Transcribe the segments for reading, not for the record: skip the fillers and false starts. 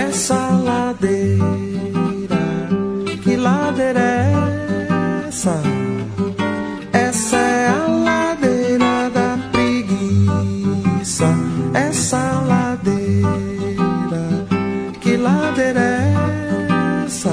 essa ladeira, que ladeira é essa? Essa é a ladeira da preguiça. Essa ladeira, que ladeira é essa?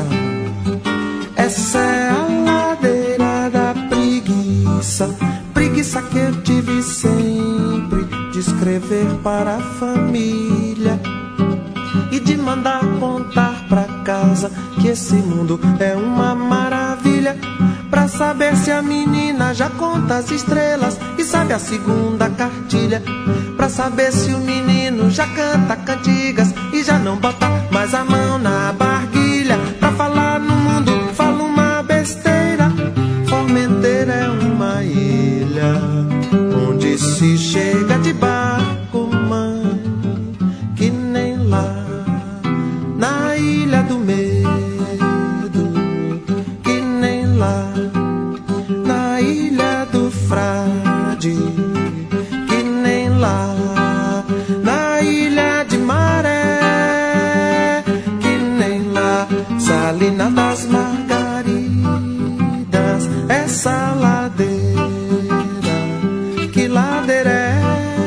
Essa é a ladeira da preguiça. Preguiça que eu tive sempre de escrever para a família e de mandar contar pra casa que esse mundo é uma maravilha. Pra saber se a menina já conta as estrelas e sabe a segunda cartilha. Pra saber se o menino já canta cantigas e já não bota mais a mão na barguilha. Pra falar no mundo, fala uma besteira. Formenteira é uma ilha onde se chega de barco, mãe, que nem lá na ilha do medo, que nem lá na ilha do frade, que nem lá na ilha de Maré, que nem lá Salina das Margaridas. Essa ladeira, que ladeira é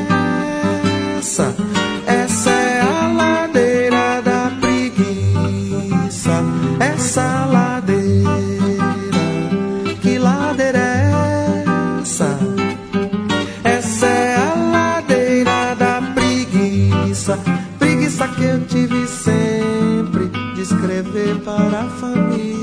essa? Essa é a ladeira da preguiça. Essa ladeira, que ladeira é essa? Essa é a ladeira da preguiça. Preguiça que eu tive sempre de escrever para a família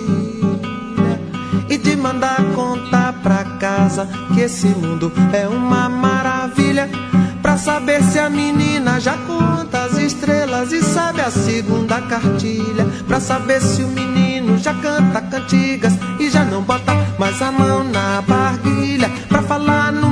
e de mandar contar pra casa que esse mundo é uma maravilha. Pra saber se a menina já conta as estrelas e sabe a segunda cartilha. Pra saber se o menino já canta cantigas e já não bota mais a mão na barguilha. Pra falar no